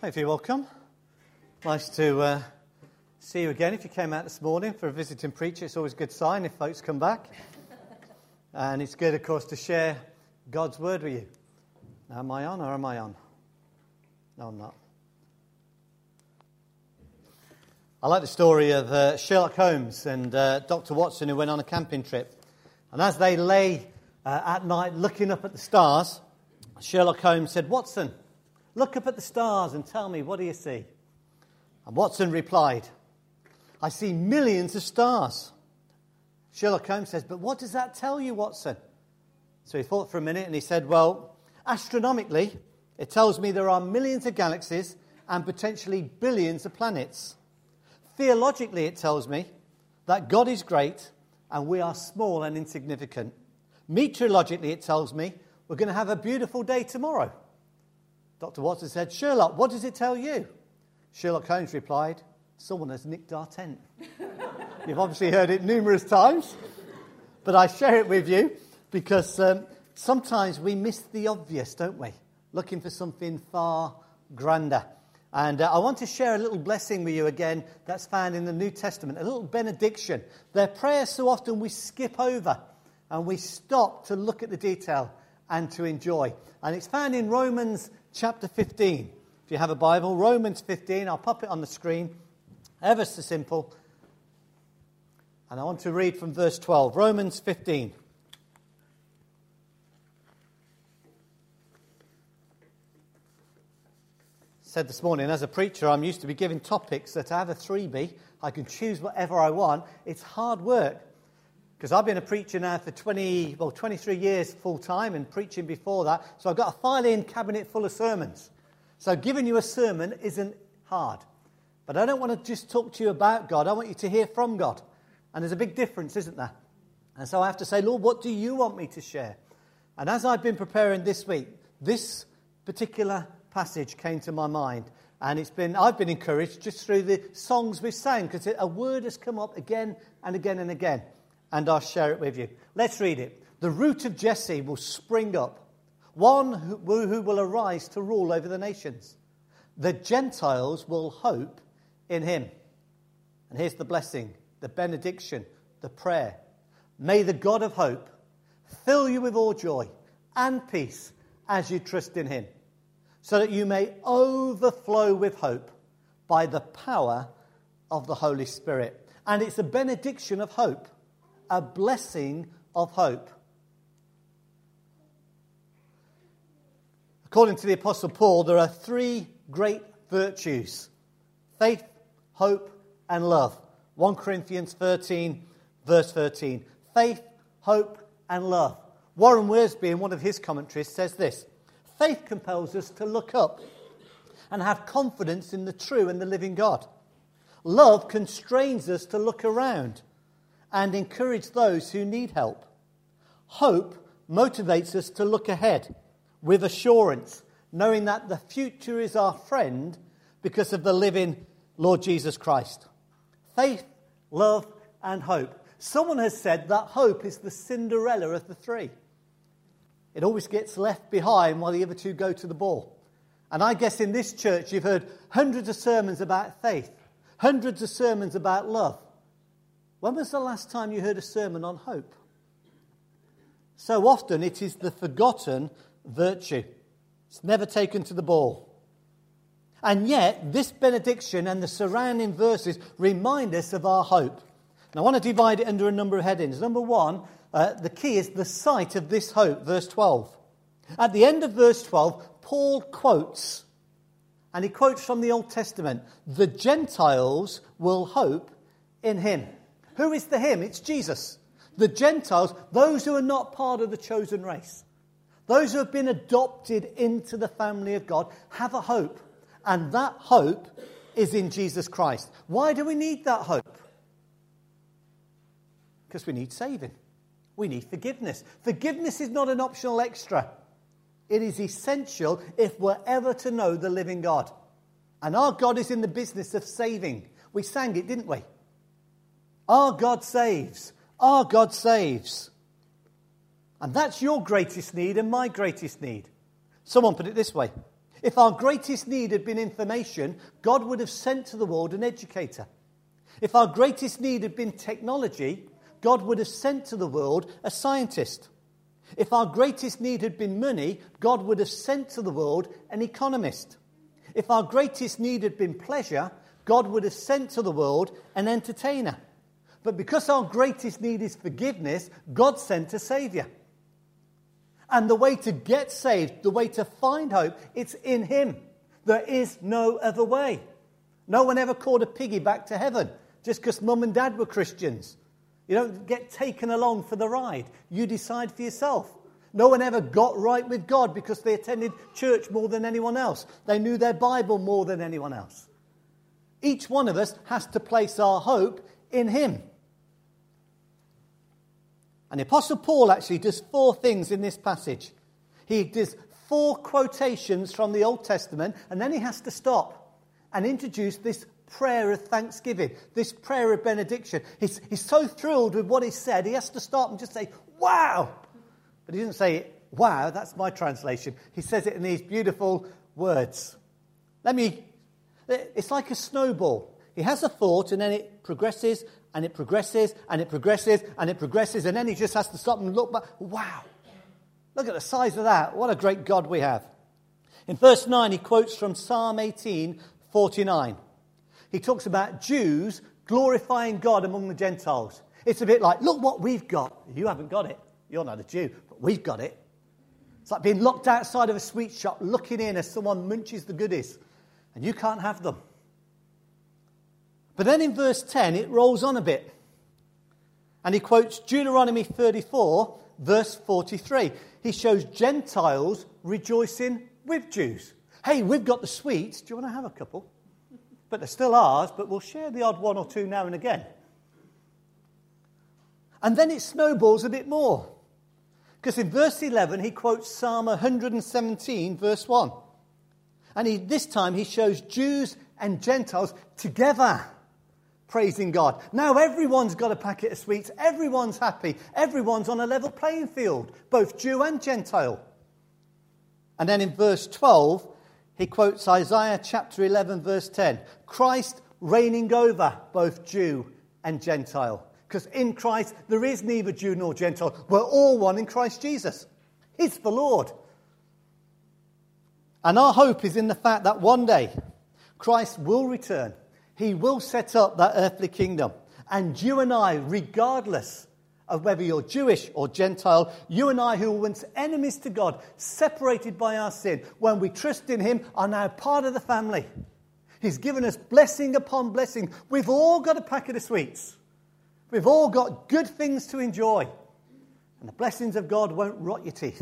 If you're welcome. Nice to see you again. If you came out this morning for a visiting preacher, it's always a good sign if folks come back. And it's good, of course, to share God's word with you. Now, am I on or am I on? No, I'm not. I like the story of Sherlock Holmes and Dr. Watson, who went on a camping trip. And as they lay at night looking up at the stars, Sherlock Holmes said, "Watson, look up at the stars and tell me, what do you see?" And Watson replied, "I see millions of stars." Sherlock Holmes says, "But what does that tell you, Watson?" So he thought for a minute and he said, "Well, astronomically, it tells me there are millions of galaxies and potentially billions of planets. Theologically, it tells me that God is great and we are small and insignificant. Meteorologically, it tells me we're going to have a beautiful day tomorrow." Dr. Watson said, "Sherlock, what does it tell you?" Sherlock Holmes replied, "Someone has nicked our tent." You've obviously heard it numerous times, but I share it with you because sometimes we miss the obvious, don't we? Looking for something far grander. And I want to share a little blessing with you again that's found in the New Testament, a little benediction. They're prayers so often we skip over and we stop to look at the detail and to enjoy. And it's found in Romans chapter 15. If you have a Bible, Romans 15, I'll pop it on the screen. Ever so simple. And I want to read from verse 12. Romans 15. Said this morning, as a preacher, I'm used to be given topics that I have a 3B. I can choose whatever I want. It's hard work. Because I've been a preacher now for 23 years full-time and preaching before that. So I've got a file-in cabinet full of sermons. So giving you a sermon isn't hard. But I don't want to just talk to you about God. I want you to hear from God. And there's a big difference, isn't there? And so I have to say, "Lord, what do you want me to share?" And as I've been preparing this week, this particular passage came to my mind. And I've been encouraged just through the songs we've sang, because a word has come up again and again and again. And I'll share it with you. Let's read it. "The root of Jesse will spring up, one who will arise to rule over the nations. The Gentiles will hope in him." And here's the blessing, the benediction, the prayer. "May the God of hope fill you with all joy and peace as you trust in him, so that you may overflow with hope by the power of the Holy Spirit." And it's a benediction of hope. A blessing of hope. According to the Apostle Paul, there are three great virtues: faith, hope, and love. 1 Corinthians 13, verse 13. Faith, hope, and love. Warren Wiersbe, in one of his commentaries, says this: "Faith compels us to look up and have confidence in the true and the living God. Love constrains us to look around and encourage those who need help. Hope motivates us to look ahead with assurance, knowing that the future is our friend because of the living Lord Jesus Christ." Faith, love, and hope. Someone has said that hope is the Cinderella of the three. It always gets left behind while the other two go to the ball. And I guess in this church you've heard hundreds of sermons about faith, hundreds of sermons about love. When was the last time you heard a sermon on hope? So often it is the forgotten virtue. It's never taken to the ball. And yet this benediction and the surrounding verses remind us of our hope. And I want to divide it under a number of headings. Number one, the key is the sight of this hope, verse 12. At the end of verse 12, Paul quotes, and he quotes from the Old Testament, "The Gentiles will hope in him." Who is the him? It's Jesus. The Gentiles, those who are not part of the chosen race, those who have been adopted into the family of God, have a hope. And that hope is in Jesus Christ. Why do we need that hope? Because we need saving. We need forgiveness. Forgiveness is not an optional extra. It is essential if we're ever to know the living God. And our God is in the business of saving. We sang it, didn't we? Our God saves. Our God saves. And that's your greatest need and my greatest need. Someone put it this way. If our greatest need had been information, God would have sent to the world an educator. If our greatest need had been technology, God would have sent to the world a scientist. If our greatest need had been money, God would have sent to the world an economist. If our greatest need had been pleasure, God would have sent to the world an entertainer. But because our greatest need is forgiveness, God sent a Saviour. And the way to get saved, the way to find hope, it's in Him. There is no other way. No one ever called a piggy back to heaven just because mum and dad were Christians. You don't get taken along for the ride. You decide for yourself. No one ever got right with God because they attended church more than anyone else. They knew their Bible more than anyone else. Each one of us has to place our hope in Him. And the Apostle Paul actually does 4 things in this passage. He does 4 quotations from the Old Testament, and then he has to stop and introduce this prayer of thanksgiving, this prayer of benediction. He's so thrilled with what he said, he has to stop and just say, wow! But he doesn't say, wow, that's my translation. He says it in these beautiful words. It's like a snowball. He has a thought, and then it progresses, and it progresses, and it progresses, and it progresses, and then he just has to stop and look back. Wow! Look at the size of that. What a great God we have. In verse 9, he quotes from Psalm 18:49. He talks about Jews glorifying God among the Gentiles. It's a bit like, look what we've got. You haven't got it. You're not a Jew, but we've got it. It's like being locked outside of a sweet shop, looking in as someone munches the goodies, and you can't have them. But then in verse 10, it rolls on a bit. And he quotes Deuteronomy 34, verse 43. He shows Gentiles rejoicing with Jews. Hey, we've got the sweets. Do you want to have a couple? But they're still ours, but we'll share the odd one or two now and again. And then it snowballs a bit more. Because in verse 11, he quotes Psalm 117, verse 1. And this time he shows Jews and Gentiles together praising God. Now everyone's got a packet of sweets. Everyone's happy. Everyone's on a level playing field, both Jew and Gentile. And then in verse 12, he quotes Isaiah chapter 11, verse 10. Christ reigning over both Jew and Gentile. Because in Christ there is neither Jew nor Gentile. We're all one in Christ Jesus. He's the Lord. And our hope is in the fact that one day Christ will return. He will set up that earthly kingdom. And you and I, regardless of whether you're Jewish or Gentile, you and I who were once enemies to God, separated by our sin, when we trust in Him, are now part of the family. He's given us blessing upon blessing. We've all got a packet of sweets. We've all got good things to enjoy. And the blessings of God won't rot your teeth.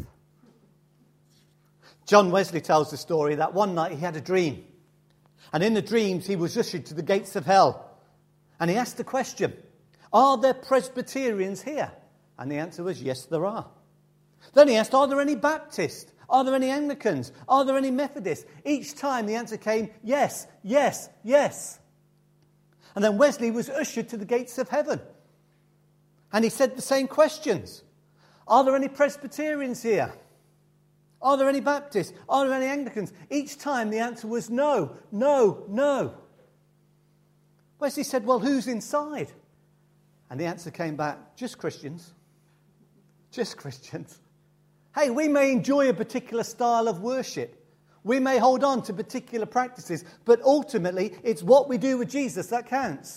John Wesley tells the story that one night he had a dream. And in the dreams he was ushered to the gates of hell. And he asked the question, are there Presbyterians here? And the answer was, yes, there are. Then he asked, are there any Baptists? Are there any Anglicans? Are there any Methodists? Each time the answer came, yes, yes, yes. And then Wesley was ushered to the gates of heaven. And he said the same questions. Are there any Presbyterians here? Are there any Baptists? Are there any Anglicans? Each time the answer was no, no, no. Wesley said, well, who's inside? And the answer came back, just Christians. Just Christians. Hey, we may enjoy a particular style of worship. We may hold on to particular practices, but ultimately it's what we do with Jesus that counts.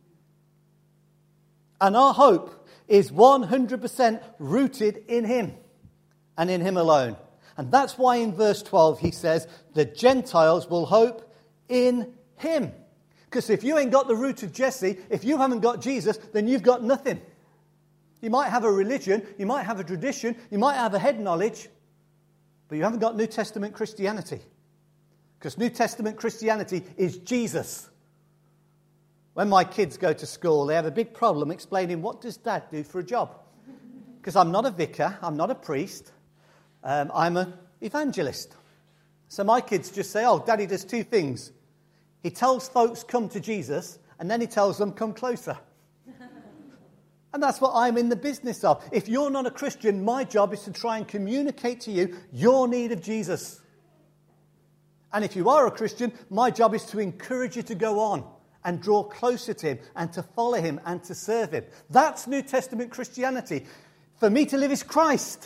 And our hope is 100% rooted in Him and in Him alone. And that's why in verse 12 he says, the Gentiles will hope in Him. Because if you ain't got the root of Jesse, if you haven't got Jesus, then you've got nothing. You might have a religion, you might have a tradition, you might have a head knowledge, but you haven't got New Testament Christianity. Because New Testament Christianity is Jesus. When my kids go to school, they have a big problem explaining, what does Dad do for a job? Because I'm not a vicar, I'm not a priest, I'm an evangelist. So my kids just say, oh, Daddy does 2 things. He tells folks, come to Jesus, and then he tells them, come closer. And that's what I'm in the business of. If you're not a Christian, my job is to try and communicate to you your need of Jesus. And if you are a Christian, my job is to encourage you to go on and draw closer to him and to follow him and to serve him. That's New Testament Christianity. For me to live is Christ.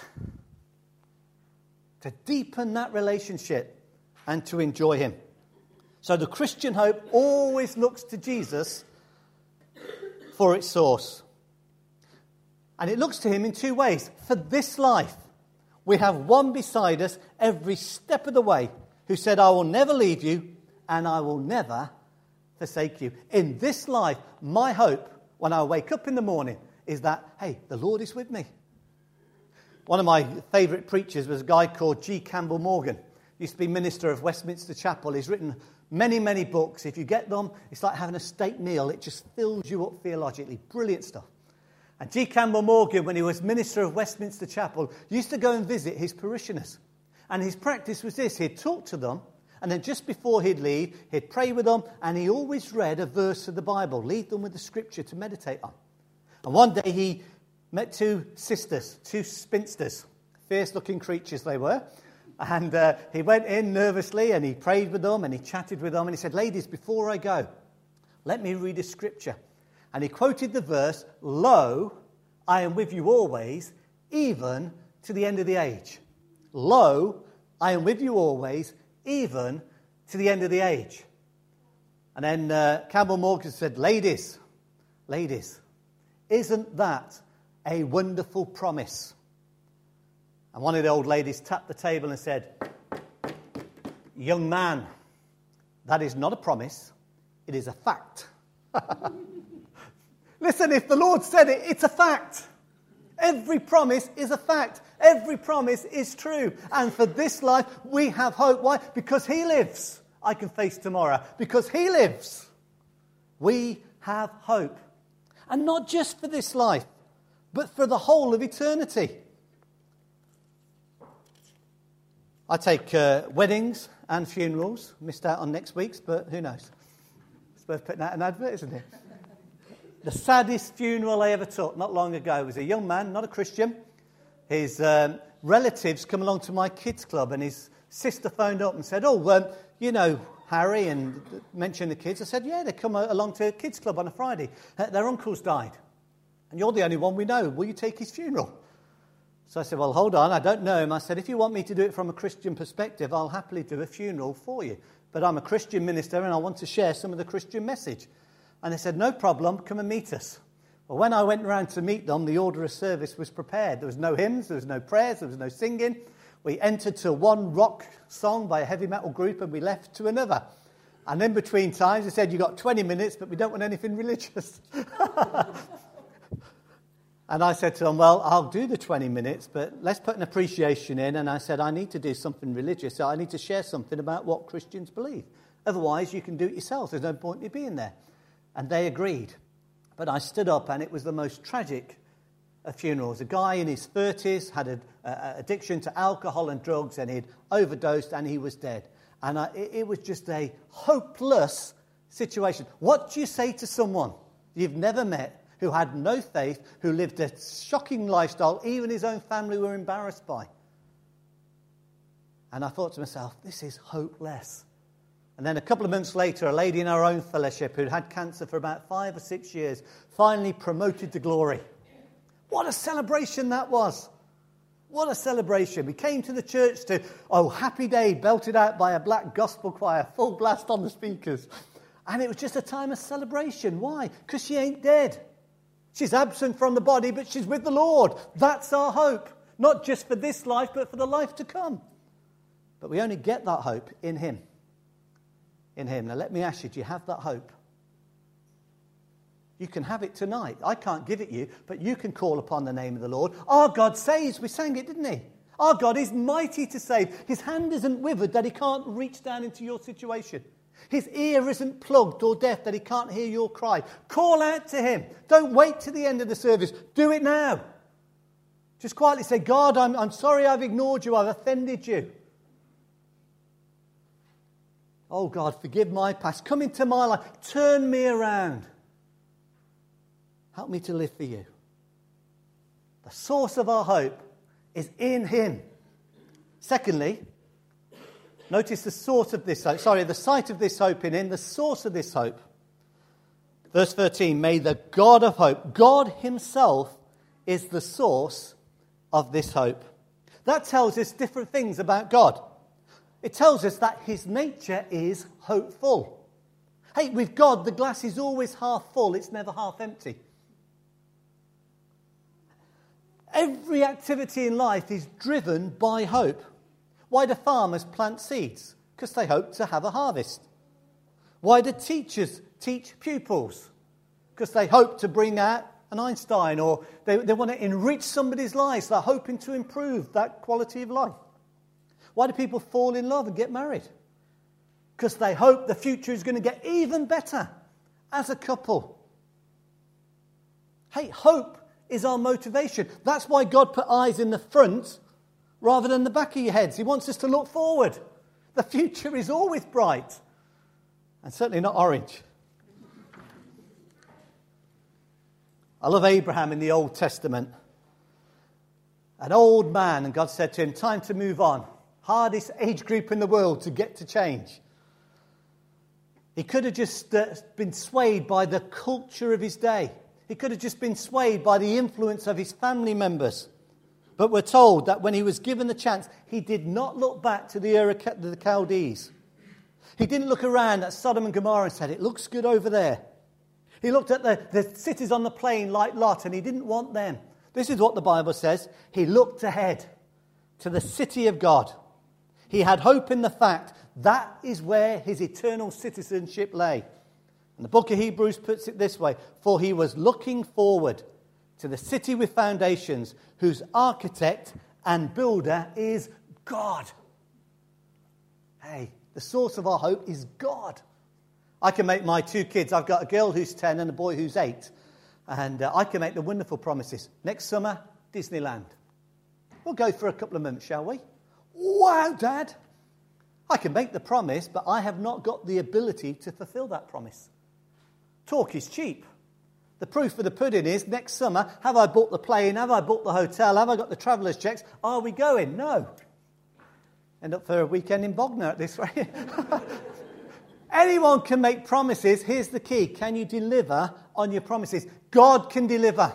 To deepen that relationship and to enjoy him. So the Christian hope always looks to Jesus for its source. And it looks to him in two ways. For this life, we have one beside us every step of the way who said, I will never leave you and I will never forsake you. In this life, my hope when I wake up in the morning is that, hey, the Lord is with me. One of my favourite preachers was a guy called G. Campbell Morgan. He used to be minister of Westminster Chapel. He's written many, many books. If you get them, it's like having a steak meal. It just fills you up theologically. Brilliant stuff. And G. Campbell Morgan, when he was minister of Westminster Chapel, used to go and visit his parishioners. And his practice was this. He'd talk to them, and then just before he'd leave, he'd pray with them, and he always read a verse of the Bible, leave them with the scripture to meditate on. And one day he met two sisters, two spinsters, fierce-looking creatures they were. And he went in nervously, and he prayed with them, and he chatted with them, and he said, ladies, before I go, let me read a scripture. And he quoted the verse, Lo, I am with you always, even to the end of the age. Lo, I am with you always, even to the end of the age. And then Campbell Morgan said, ladies, isn't that a wonderful promise? And one of the old ladies tapped the table and said, young man, that is not a promise, it is a fact. Listen, if the Lord said it, it's a fact. Every promise is a fact. Every promise is true. And for this life, we have hope. Why? Because he lives. I can face tomorrow. Because he lives. We have hope. And not just for this life, but for the whole of eternity. I take weddings and funerals. Missed out on next week's, but who knows? It's worth putting out an advert, isn't it? The saddest funeral I ever took not long ago was a young man, not a Christian. His relatives come along to my kids' club, and his sister phoned up and said, you know Harry, and mentioned the kids. I said, yeah, they come along to kids' club on a Friday. Their uncle's died, and you're the only one we know. Will you take his funeral? So I said, well, hold on, I don't know him. I said, if you want me to do it from a Christian perspective, I'll happily do a funeral for you. But I'm a Christian minister, and I want to share some of the Christian message. And they said, no problem, come and meet us. Well, when I went around to meet them, the order of service was prepared. There was no hymns, there was no prayers, there was no singing. We entered to one rock song by a heavy metal group, and we left to another. And in between times, they said, you've got 20 minutes, but we don't want anything religious. And I said to them, well, I'll do the 20 minutes, but let's put an appreciation in. And I said, I need to do something religious. So I need to share something about what Christians believe. Otherwise, you can do it yourself. There's no point in you being there. And they agreed. But I stood up, and it was the most tragic of funerals. A guy in his 30s had an addiction to alcohol and drugs, and he'd overdosed, and he was dead. And it was just a hopeless situation. What do you say to someone you've never met, who had no faith, who lived a shocking lifestyle, even his own family were embarrassed by? And I thought to myself, this is hopeless. And then a couple of months later, a lady in our own fellowship who'd had cancer for about 5 or 6 years finally promoted to glory. What a celebration that was. What a celebration. We came to the church to, Happy Day, belted out by a black gospel choir, full blast on the speakers. And it was just a time of celebration. Why? Because she ain't dead. She's absent from the body, but she's with the Lord. That's our hope. Not just for this life, but for the life to come. But we only get that hope in him. In him. Now let me ask you, do you have that hope? You can have it tonight. I can't give it you, but you can call upon the name of the Lord. Our God saves. We sang it, didn't he? Our God is mighty to save. His hand isn't withered that he can't reach down into your situation. His ear isn't plugged or deaf that he can't hear your cry. Call out to him. Don't wait to the end of the service. Do it now. Just quietly say, God, I'm sorry I've ignored you. I've offended you. Oh, God, forgive my past. Come into my life. Turn me around. Help me to live for you. The source of our hope is in him. Secondly, Notice the source of this hope. Sorry, the sight of this hope in him, the source of this hope. Verse 13, may the God of hope, God himself is the source of this hope. That tells us different things about God. It tells us that his nature is hopeful. Hey, with God, the glass is always half full. It's never half empty. Every activity in life is driven by hope. Why do farmers plant seeds? Because they hope to have a harvest. Why do teachers teach pupils? Because they hope to bring out an Einstein, or they want to enrich somebody's lives. They're hoping to improve that quality of life. Why do people fall in love and get married? Because they hope the future is going to get even better as a couple. Hey, hope is our motivation. That's why God put eyes in the front rather than the back of your heads. He wants us to look forward. The future is always bright, and certainly not orange. I love Abraham in the Old Testament. An old man, and God said to him, time to move on. Hardest age group in the world to get to change. He could have just been swayed by the culture of his day. He could have just been swayed by the influence of his family members. But we're told that when he was given the chance, he did not look back to the Chaldees. He didn't look around at Sodom and Gomorrah and said, it looks good over there. He looked at the cities on the plain like Lot, and he didn't want them. This is what the Bible says. He looked ahead to the city of God. He had hope in the fact that is where his eternal citizenship lay. And the book of Hebrews puts it this way, for he was looking forward to the city with foundations, whose architect and builder is God. Hey, the source of our hope is God. I can make my two kids, I've got a girl who's 10 and a boy who's 8, and I can make the wonderful promises. Next summer, Disneyland. We'll go for a couple of months, shall we? Wow, Dad. I can make the promise, but I have not got the ability to fulfill that promise. Talk is cheap. The proof of the pudding is, next summer, have I booked the plane? Have I booked the hotel? Have I got the traveller's checks? Are we going? No. End up for a weekend in Bognor at this rate. Anyone can make promises. Here's the key. Can you deliver on your promises? God can deliver.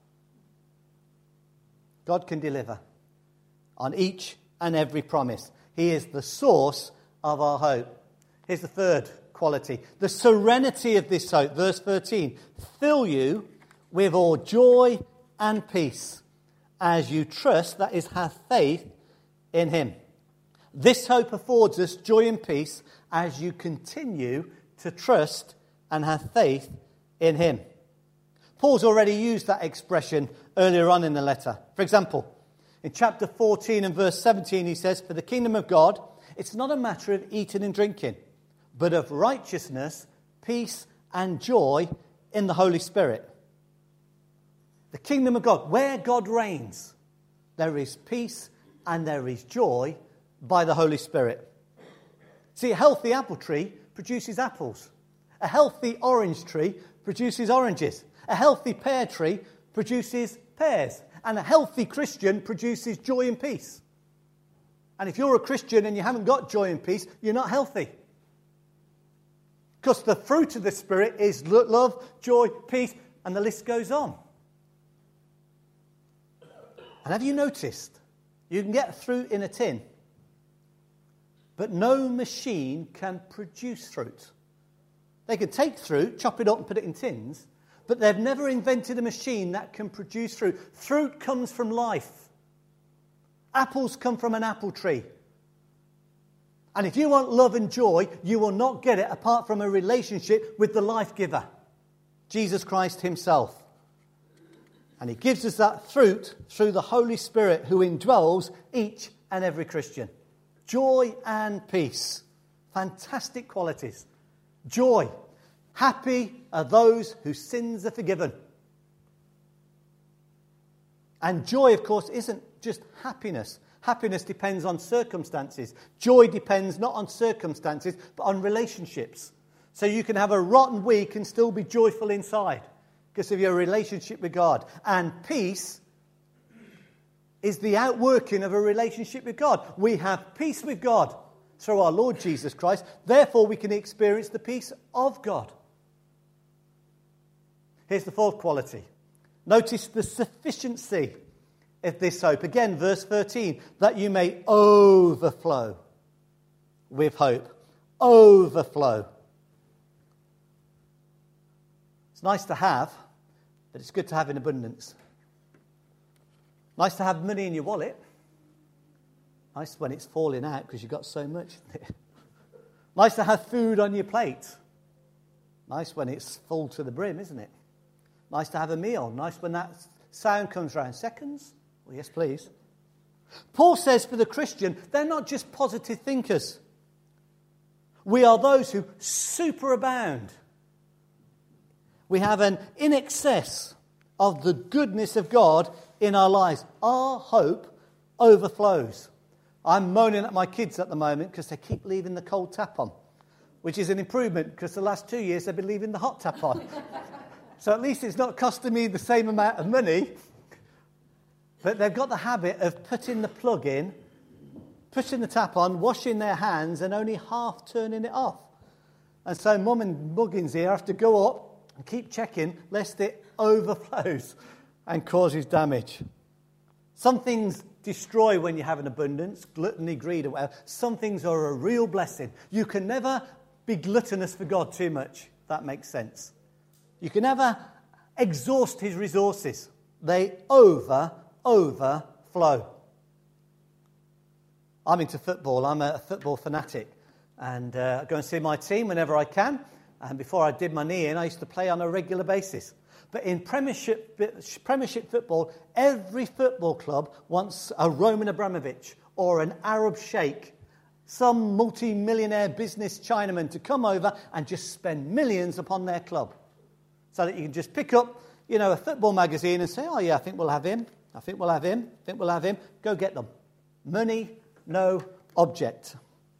God can deliver on each and every promise. He is the source of our hope. Here's the third quality. The serenity of this hope. Verse 13. Fill you with all joy and peace as you trust, that is, have faith in him. This hope affords us joy and peace as you continue to trust and have faith in him. Paul's already used that expression earlier on in the letter. For example, in chapter 14 and verse 17, he says, for the kingdom of God, it's not a matter of eating and drinking, but of righteousness, peace, and joy in the Holy Spirit. The kingdom of God, where God reigns, there is peace and there is joy by the Holy Spirit. See, a healthy apple tree produces apples. A healthy orange tree produces oranges. A healthy pear tree produces pears. And a healthy Christian produces joy and peace. And if you're a Christian and you haven't got joy and peace, you're not healthy. Because the fruit of the Spirit is love, joy, peace, and the list goes on. And have you noticed, you can get fruit in a tin, but no machine can produce fruit. They can take fruit, chop it up and put it in tins, but they've never invented a machine that can produce fruit. Fruit comes from life. Apples come from an apple tree. And if you want love and joy, you will not get it apart from a relationship with the life giver, Jesus Christ himself. And he gives us that fruit through the Holy Spirit who indwells each and every Christian. Joy and peace. Fantastic qualities. Joy. Happy are those whose sins are forgiven. And joy, of course, isn't just happiness. Happiness depends on circumstances. Joy depends not on circumstances, but on relationships. So you can have a rotten week and still be joyful inside because of your relationship with God. And peace is the outworking of a relationship with God. We have peace with God. through our Lord Jesus Christ. Therefore, we can experience the peace of God. Here's the fourth quality. Notice the sufficiency of this hope. Again, verse 13, that you may overflow with hope. Overflow. It's nice to have, but it's good to have in abundance. Nice to have money in your wallet. Nice when it's falling out because you've got so much, isn't it? Nice to have food on your plate. Nice when it's full to the brim, isn't it? Nice to have a meal. Nice when that sound comes round. Seconds? Well, yes, please. Paul says for the Christian, they're not just positive thinkers. We are those who superabound. We have an in excess of the goodness of God in our lives. Our hope overflows. I'm moaning at my kids at the moment because they keep leaving the cold tap on, which is an improvement because the last 2 years they've been leaving the hot tap on. So at least it's not costing me the same amount of money. But they've got the habit of putting the plug in, pushing the tap on, washing their hands and only half turning it off. And so Mum and Muggins here have to go up and keep checking lest it overflows and causes damage. Some things destroy when you have an abundance, gluttony, greed, or whatever. Some things are a real blessing. You can never be gluttonous for God too much, if that makes sense. You can never exhaust his resources. They overflow. I'm into football. I'm a football fanatic. And I go and see my team whenever I can. And before I did my knee in, I used to play on a regular basis. But in Premiership football, every football club wants a Roman Abramovich or an Arab sheikh, some multi-millionaire business Chinaman to come over and just spend millions upon their club. So that you can just pick up, a football magazine and say, oh yeah, I think we'll have him. I think we'll have him. I think we'll have him. Go get them. Money, no object.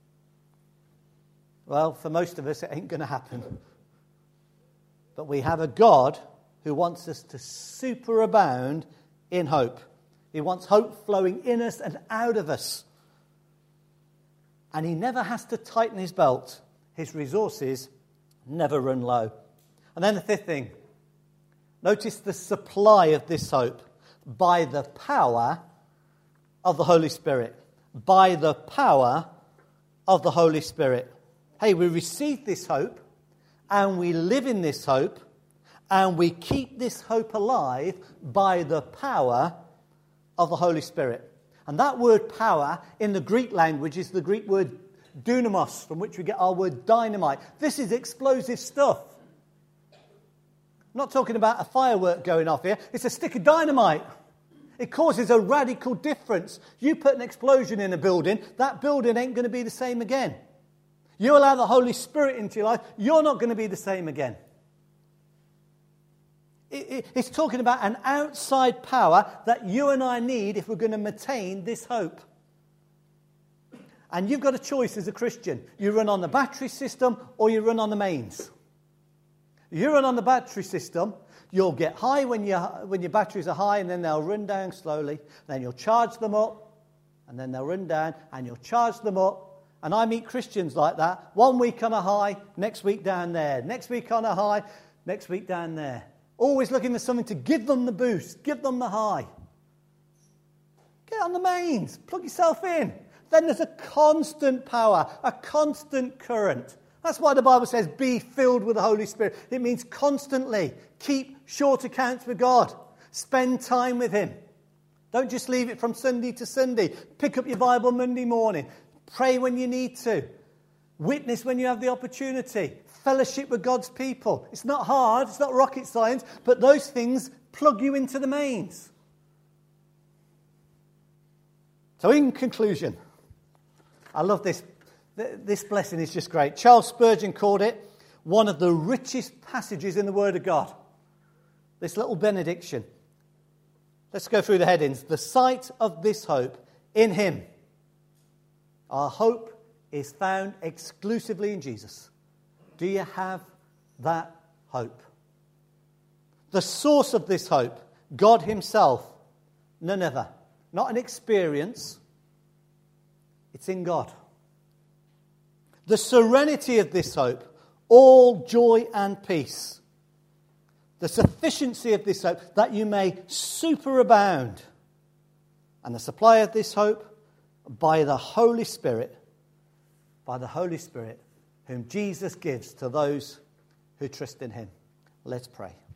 Well, for most of us, it ain't going to happen. But we have a God who wants us to superabound in hope. He wants hope flowing in us and out of us. And he never has to tighten his belt. His resources never run low. And then the fifth thing. Notice the supply of this hope by the power of the Holy Spirit. By the power of the Holy Spirit. Hey, we receive this hope and we live in this hope and we keep this hope alive by the power of the Holy Spirit. And that word power in the Greek language is the Greek word dunamos, from which we get our word dynamite. This is explosive stuff. I'm not talking about a firework going off here. It's a stick of dynamite. It causes a radical difference. You put an explosion in a building, that building ain't going to be the same again. You allow the Holy Spirit into your life, you're not going to be the same again. It's talking about an outside power that you and I need if we're going to maintain this hope. And you've got a choice as a Christian. You run on the battery system or you run on the mains. You run on the battery system, you'll get high when your batteries are high and then they'll run down slowly. Then you'll charge them up and then they'll run down and you'll charge them up. And I meet Christians like that. 1 week on a high, next week down there. Next week on a high, next week down there. Always looking for something to give them the boost, give them the high. Get on the mains, plug yourself in. Then there's a constant power, a constant current. That's why the Bible says, be filled with the Holy Spirit. It means constantly keep short accounts with God. Spend time with him. Don't just leave it from Sunday to Sunday. Pick up your Bible Monday morning. Pray when you need to. Witness when you have the opportunity. Fellowship with God's people. It's not hard. It's not rocket science. But those things plug you into the mains. So in conclusion, I love this. This blessing is just great. Charles Spurgeon called it one of the richest passages in the Word of God. This little benediction. Let's go through the headings. The sight of this hope in him. Our hope is found exclusively in Jesus. Do you have that hope? The source of this hope, God himself, none other. Not an experience. It's in God. The serenity of this hope, all joy and peace. The sufficiency of this hope, that you may superabound. And the supply of this hope, by the Holy Spirit, whom Jesus gives to those who trust in him. Let's pray.